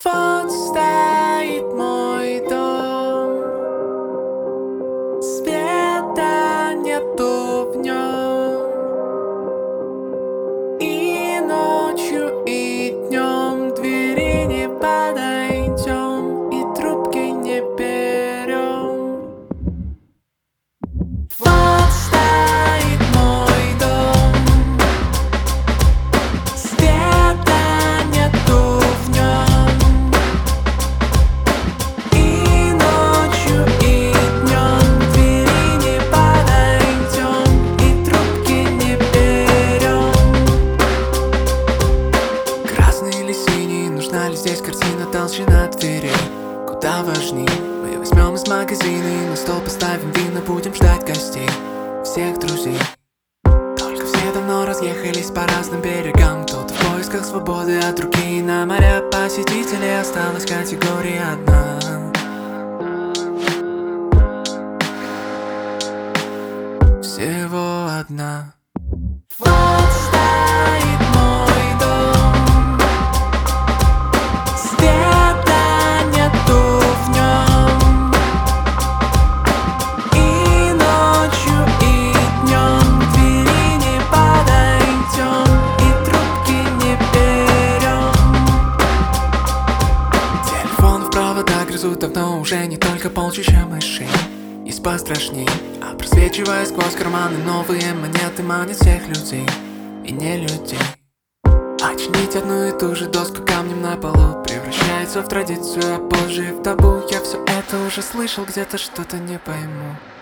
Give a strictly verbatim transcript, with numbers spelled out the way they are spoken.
Вот стоит мой дом, света нету в нем, и ночью, и днем двери не подойдем, и трубки не берем. Вот стоит мой дом, света нету в нем, и ночью, и днем двери не подойдем, и трубки не берем. Красный или синий, нужна ли здесь картина, толщина дверей куда важней. Мы возьмем из магазина и на стол поставим вина, будем ждать гостей, всех друзей. Только все давно разъехались по разным берегам, кто-то в поисках свободы, а другие на моря. Посетителей осталась категория одна. Всего одна. Вот стоит мой дом, света нету в нем, и ночью, и днем двери не подойдем, и трубки не берем. Телефон в провода грызут давно уже не только полчища мышей. Есть пострашней, а просвечивая сквозь карманы новые монеты манят всех людей и не людей. А чинить одну и ту же доску камнем на полу превращается в традицию, а позже в табу. Я все это уже слышал, где-то что-то не пойму.